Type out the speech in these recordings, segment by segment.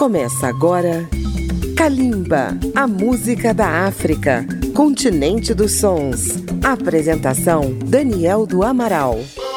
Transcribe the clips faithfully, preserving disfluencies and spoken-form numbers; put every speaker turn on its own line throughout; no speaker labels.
Começa agora Kalimba, a música da África, continente dos sons. Apresentação Daniel do Amaral.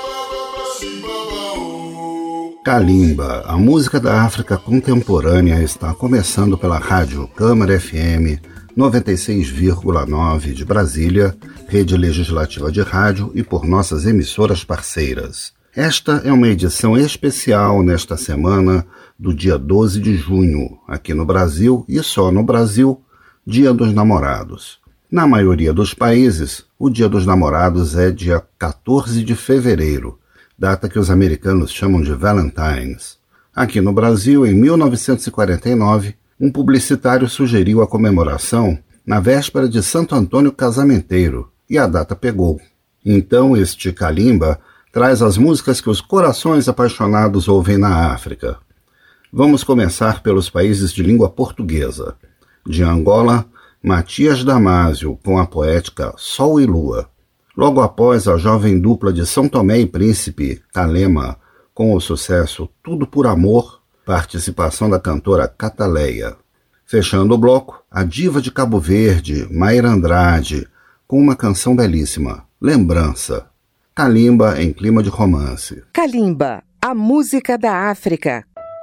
Kalimba, a música da África contemporânea, está começando pela Rádio Câmara F M noventa e seis vírgula nove de Brasília, rede legislativa de rádio, e por nossas emissoras parceiras. Esta é uma edição especial nesta semana do dia doze de junho, aqui no Brasil, e só no Brasil, Dia dos Namorados. Na maioria dos países, o Dia dos Namorados é dia quatorze de fevereiro, data que os americanos chamam de Valentine's. Aqui no Brasil, em mil novecentos e quarenta e nove, um publicitário sugeriu a comemoração na véspera de Santo Antônio Casamenteiro, e a data pegou. Então, este Kalimba traz as músicas que os corações apaixonados ouvem na África. Vamos começar pelos países de língua portuguesa. De Angola, Matias Damasio, com a poética Sol e Lua. Logo após, a jovem dupla de São Tomé e Príncipe, Calema, com o sucesso Tudo por Amor, participação da cantora Cataleia. Fechando o bloco, a diva de Cabo Verde, Mayra Andrade, com uma canção belíssima, Lembrança. Kalimba em clima de romance.
Kalimba, a música da África.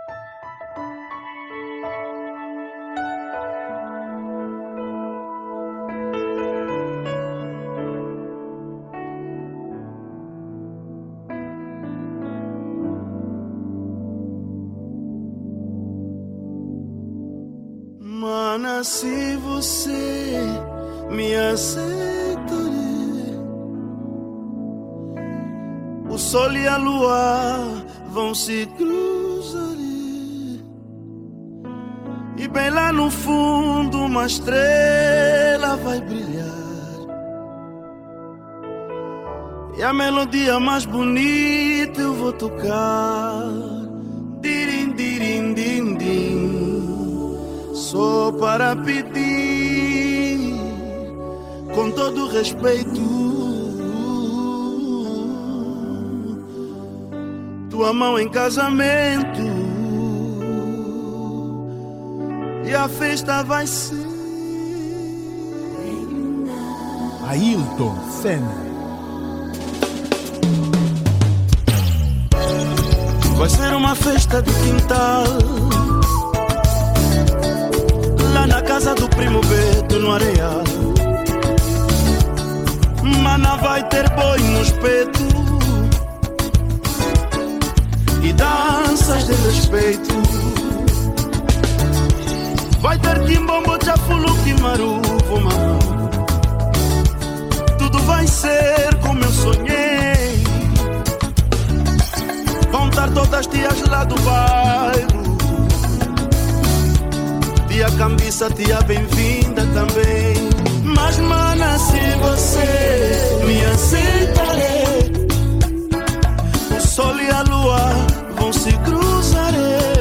Mana, se você me aceitar, o sol e a lua vão se cruzar, e bem lá no fundo uma estrela vai brilhar, e a melodia mais bonita eu vou tocar. Dirim, dirim, din, din, só para pedir, com todo respeito, tua mão em casamento, e a festa vai ser
Ailton Senna.
Vai ser uma festa de quintal, lá na casa do primo Beto, no Areal. Mana, vai ter boi no espeto e danças de respeito. Vai ter timbombo, tchafuluque e maruvo, mamão. Tudo vai ser como eu sonhei. Vão estar todas as tias lá do bairro, tia Cambiça, tia bem-vinda também. Mas, mana, se você me aceitar, o sol e a lua vão se cruzar,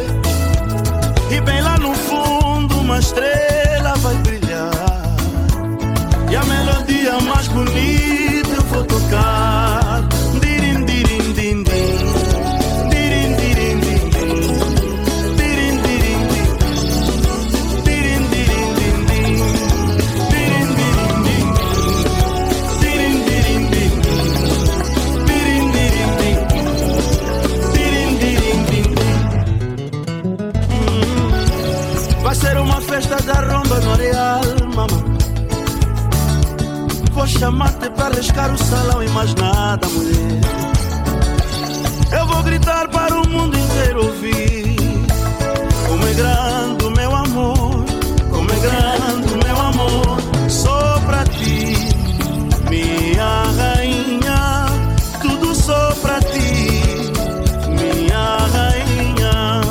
e bem lá no fundo uma estrela vai brilhar, e a melodia mais bonita eu vou tocar. Dirim, dirim, din, din, dirim, dirim, din, din, dirim, dirim, din, dirim, dirim, din, din, dirim, dirim, din, dirim, dirim, din, dirim, dirim, din, dirim, dirim, din. Vai ser uma festa da romba no Areal, mamãe. Vou chamar-te para riscar o salão e mais nada, mulher. Eu vou gritar para o mundo inteiro ouvir como é grande o meu amor, como é grande o meu amor. Só pra ti, minha rainha, tudo só pra ti, minha rainha.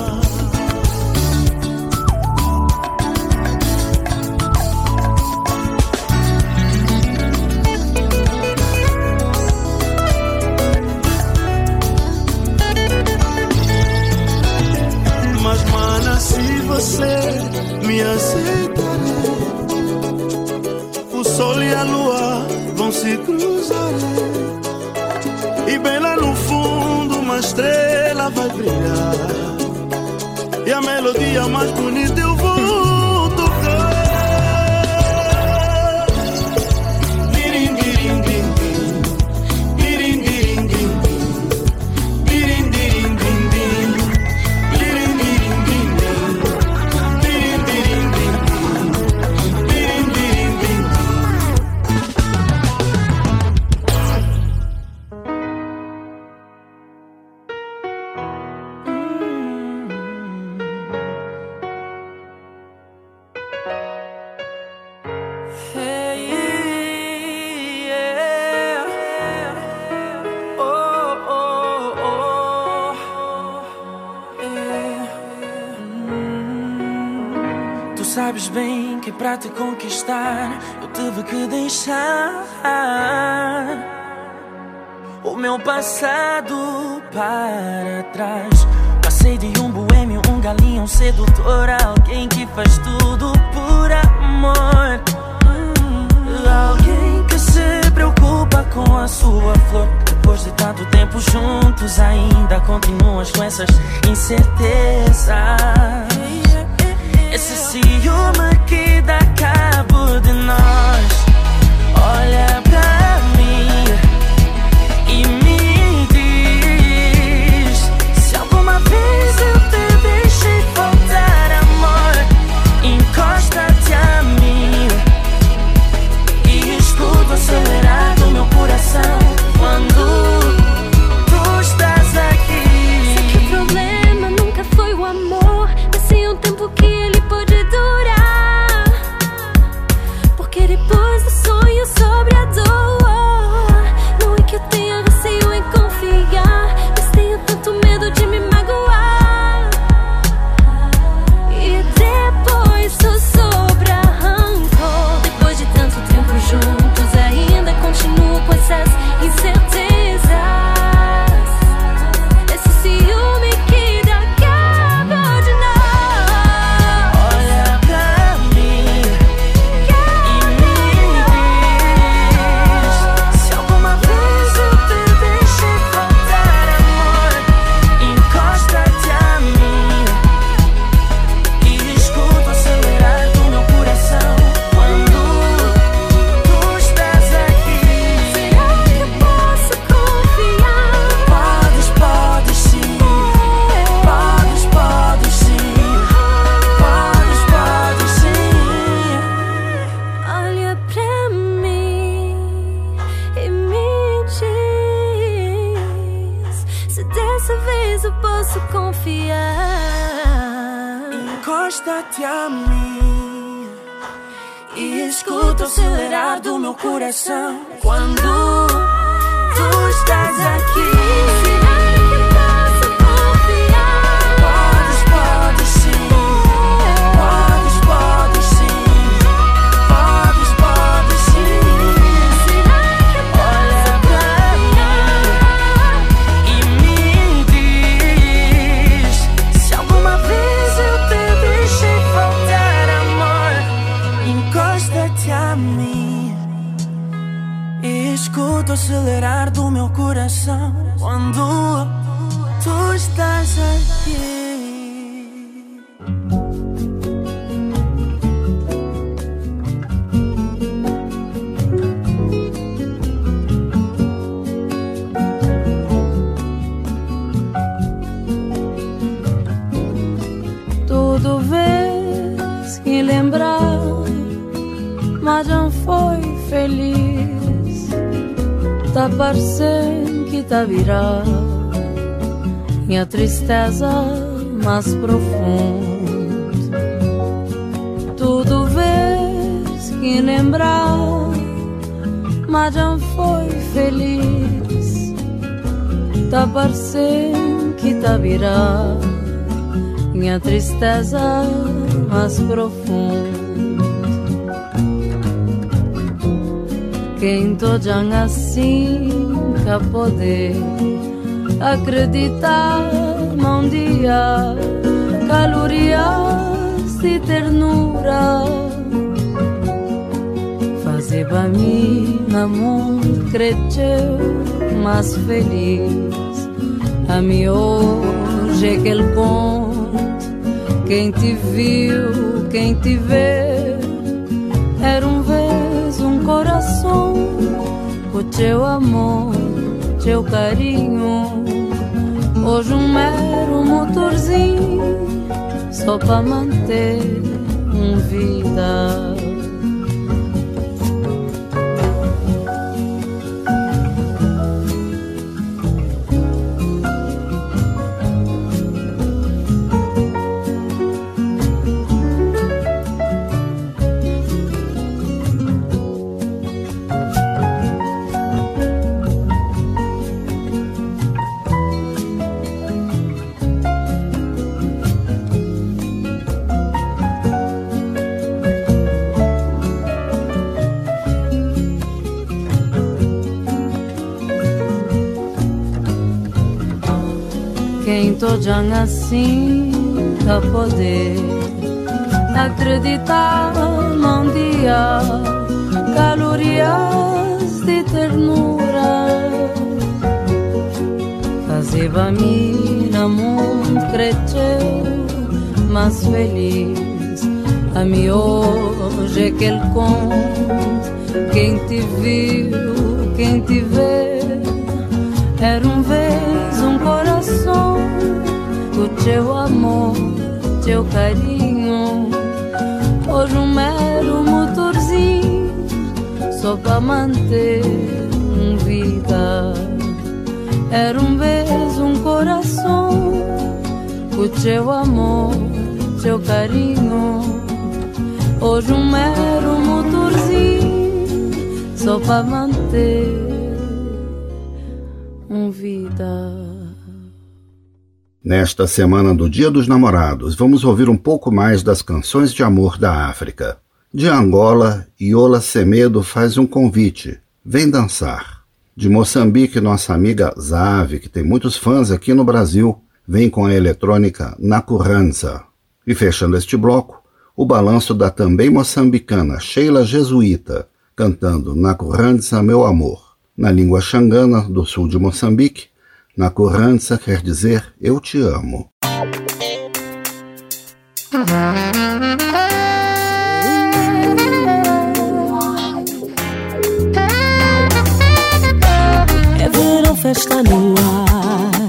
Mas, mana, se você me aceitar, o sol e a lua vão se cruzar, e bem lá no fundo uma estrela vai brilhar, e a melodia mais bonita eu vou tocar. Dirim, dirim, dirim, dirim, dirim, dirim, dirim, dirim, dirim, dirim, dirim, dirim, dirim, dirim, dirim, dirim, dirim.
Sabes bem que pra te conquistar eu tive que deixar o meu passado para trás. Passei de um boêmio, um galinho, um sedutor, alguém que faz tudo por amor. Alguém que se preocupa com a sua flor. Depois de tanto tempo juntos ainda continuas com essas incertezas. Esse ciúme que dá cabo de nós. Olha pra mim e me diz se alguma vez eu te deixei faltar amor. Encosta-te a mim e escuta acelerar do meu coração quando tu estás aqui.
Sei que o problema nunca foi o amor, mas sim o tempo que ele pode durar. Porque depois do sonho sobre a dor, não é que eu tenha receio em confiar, mas tenho tanto medo de me magoar. E depois só sobra rancor. Depois de tanto tempo juntos ainda continuo com essas incertezas. Esse ciúme que dá cabo de nós.
Olha pra mim e me diz se alguma vez eu te deixei faltar amor. Encosta-te a mim e escuta acelerar do meu coração quando tu estás aqui.
Será que eu posso confiar?
Podes, podes sim. Podes, podes sim. Podes, podes sim.
Olha pra mim e me diz se dessa vez eu posso confiar.
Encosta-te a mim e escuta o acelerar do meu coração quando tu estás aqui.
Será que eu posso confiar?
Podes, podes sim. Podes, podes sim. Podes, podes sim.
Será que eu posso
Olha pra mim e me diz se alguma vez eu te deixei faltar amor. Encosta-te a mim e escuta o acelerar do meu coração quando tu estás aqui.
Tudo vez que lembrar, mas não foi feliz. Tá parecendo que tá virar minha tristeza mais profunda. Tudo vez que lembrar, mas não foi feliz. Tá parecendo que tá virar minha tristeza mais profunda. Quem tojan assim ca poder acreditar num dia calorias de ternura fazer pra mim na mundo cresceu mais feliz. A mim hoje é aquele conto Quem te viu, quem te vê, era um vez um coração, o teu amor, teu carinho. Hoje um mero motorzinho, só pra manter um vida. Quem tojan assim a poder acreditar num dia, calorias de ternura, fazia mim na mundo crescer mais feliz. A mim hoje é que ele conta, quem te viu, quem te vê, era um vez um coração, o teu amor, teu carinho. Hoje um mero motorzinho, só pra manter um vida. Era um vez um coração, o teu amor, teu carinho. Hoje um mero motorzinho, só pra manter um vida.
Nesta semana do Dia dos Namorados, vamos ouvir um pouco mais das canções de amor da África. De Angola, Iola Semedo faz um convite: vem dançar. De Moçambique, nossa amiga Zave, que tem muitos fãs aqui no Brasil, vem com a eletrônica Nakuranza. E fechando este bloco, o balanço da também moçambicana Sheila Jesuíta, cantando Nakuranza, meu amor. Na língua xangana do sul de Moçambique, Nakuranza quer dizer eu te amo.
É verão, festa no ar,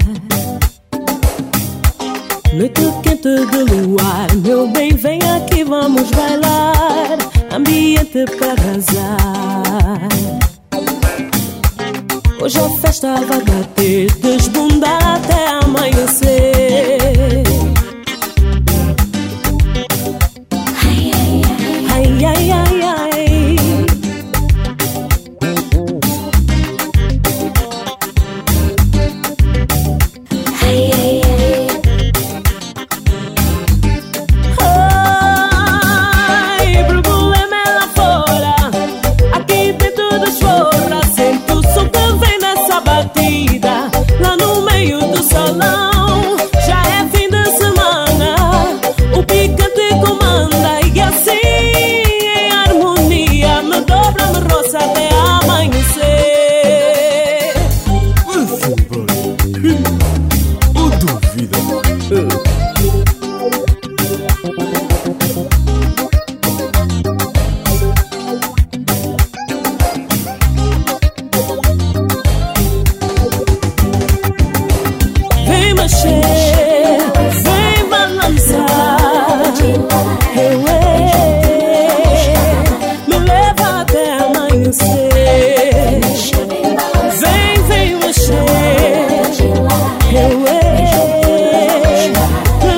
noite quente de luar. Meu bem, vem aqui, vamos bailar, ambiente para arrasar. Hoje a festa vai bater, desbundar até amanhecer. Ai, ai, ai, ai, ai. Ai, ai, ai. Ai, pro problema é lá fora, aqui tem tudo esfora. Sento o som que vem nessa batida, lá no meio do salão. Já é fim de semana, o picante comanda. E assim em harmonia, me dobra, me roça até amanhecer.
O duvida.
Vem mexer, vem balançar, eu me leva até amanhecer. Vem, vem mexer, eu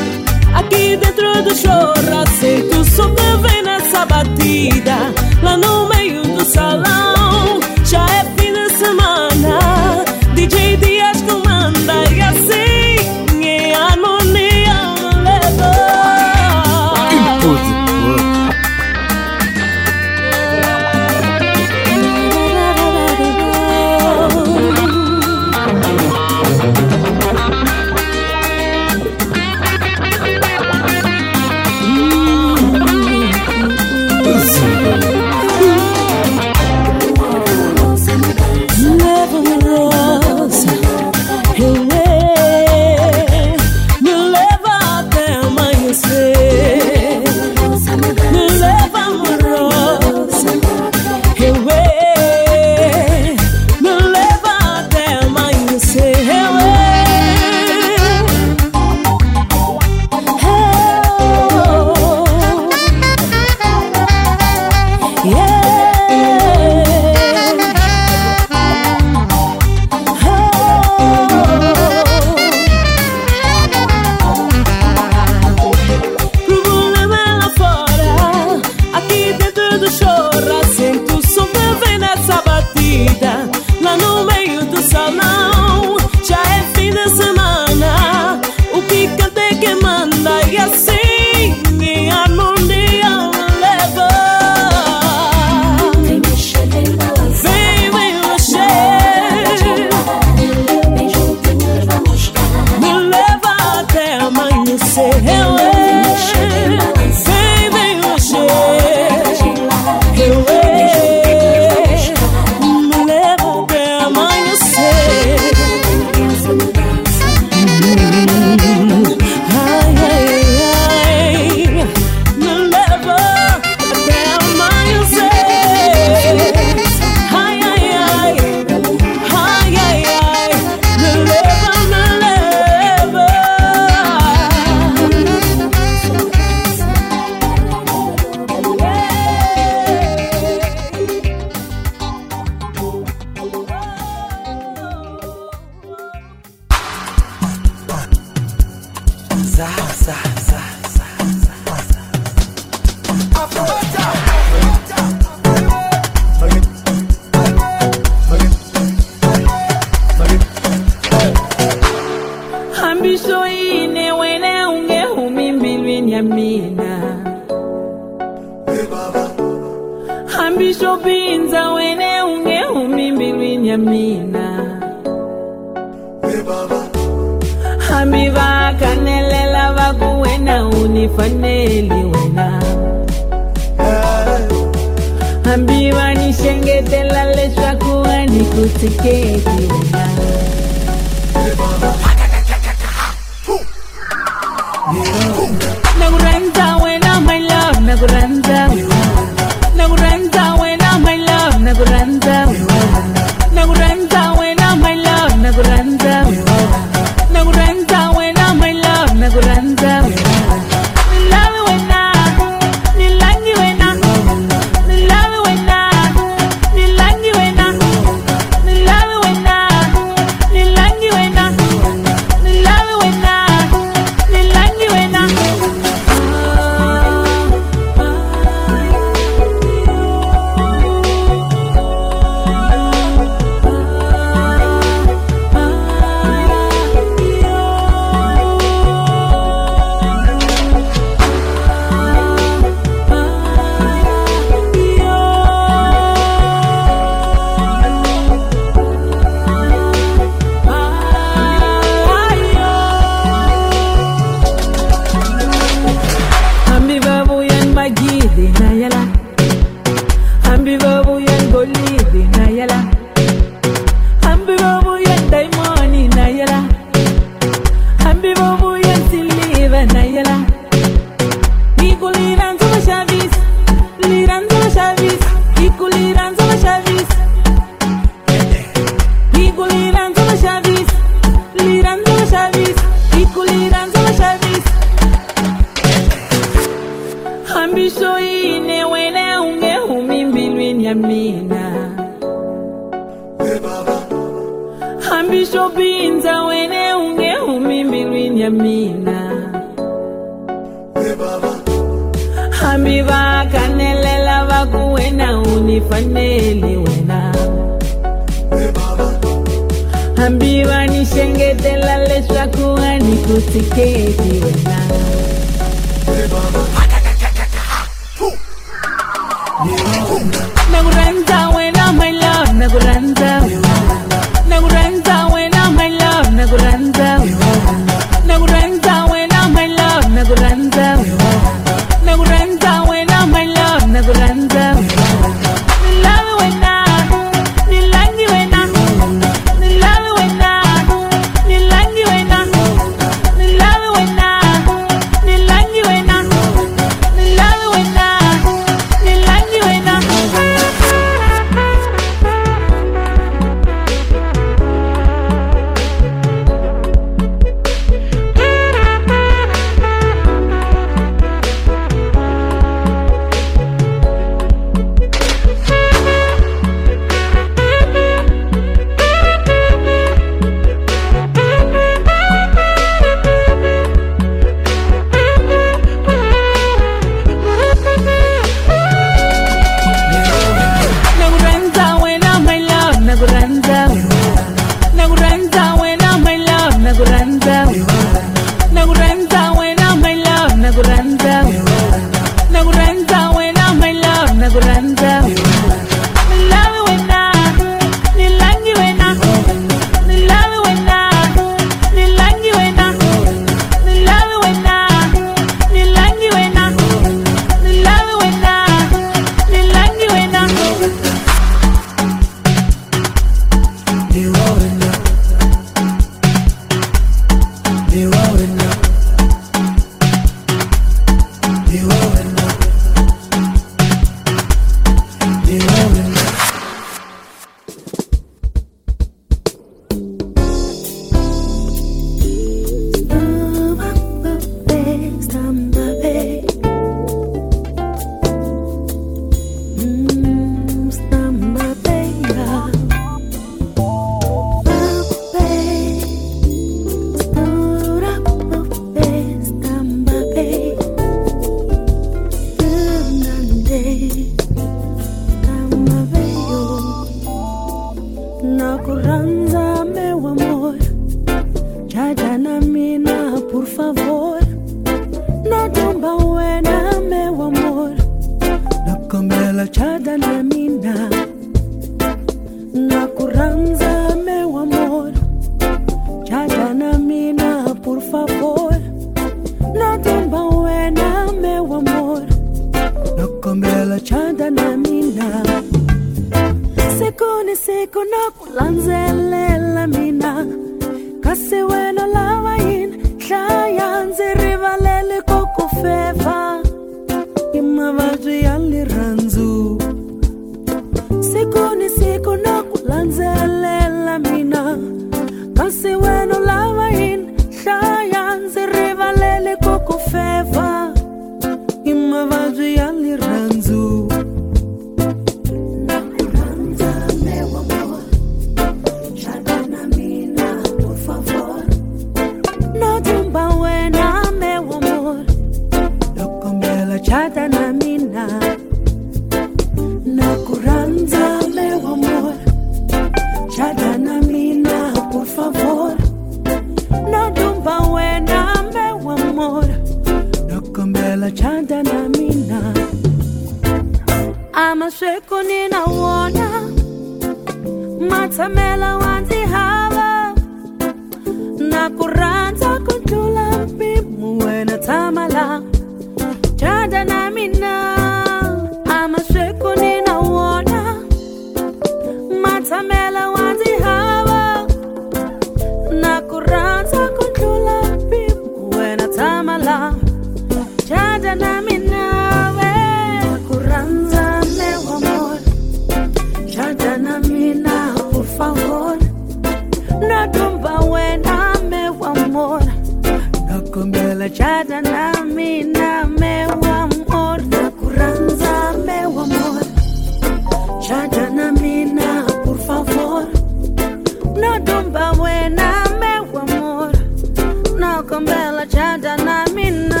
Matsamela wanti hawa na kuranta kuntula mpimu wena tamala chanda na mina ama sheko nina wona Matsamela wanti hawa na kuranta kuntula mpimu wena tamala chanda na mina we kuranza mewa amor chanda na mina por favor na tumba wena mewa amor na kumbela chanda na mina mewa amor na kuranza mewa amor chanda na mina por favor na tumba wena mewa amor na kumbela chanda na mina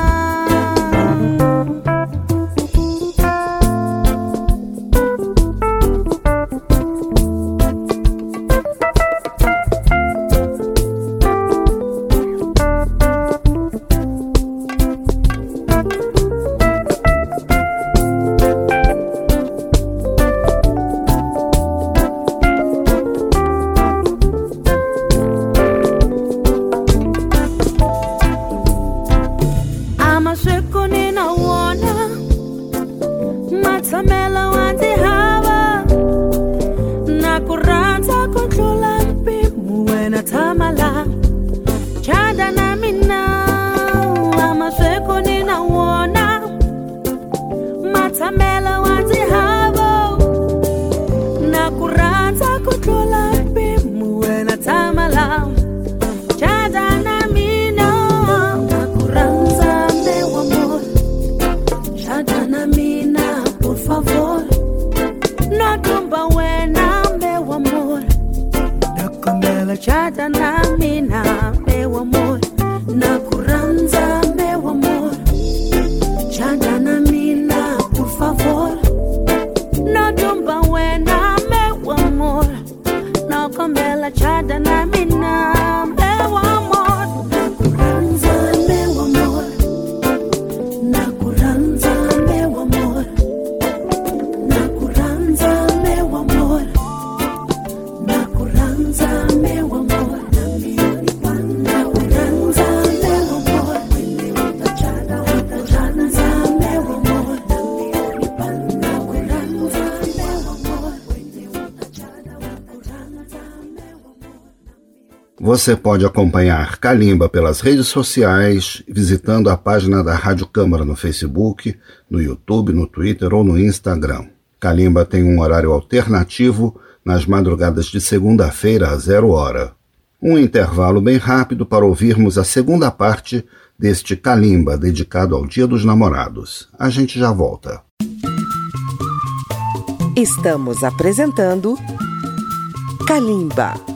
Matsamela wanti hawa na kuranta kuntula mpimu wena tamala chanda na mina ama sheko nina wona Matsamela wanti hawa na kuranta kuntula mpimu wena tamala chanda na mina na kuranza mewa amor chanda na mina por favor no tumba wena mewa amor na kumbela chanda na mina mewa amor na kuranza mewa amor chanda na mina por favor no tumba wena mewa amor na kumbela chanda na mina mewa amor na kuranza mewa amor na kuranza mewa amor na kuranza mewa amor na kuranza mewa amor na mioni panda kuranza mewa amor utachana utachana mewa amor na mioni panda kuranza mewa amor utachana utachana mewa amor.
Você pode acompanhar Kalimba pelas redes sociais, visitando a página da Rádio Câmara no Facebook, no YouTube, no Twitter ou no Instagram. Kalimba tem um horário alternativo nas madrugadas de segunda-feira a zero hora. Um intervalo bem rápido para ouvirmos a segunda parte deste Kalimba dedicado ao Dia dos Namorados. A gente já volta.
Estamos apresentando Kalimba.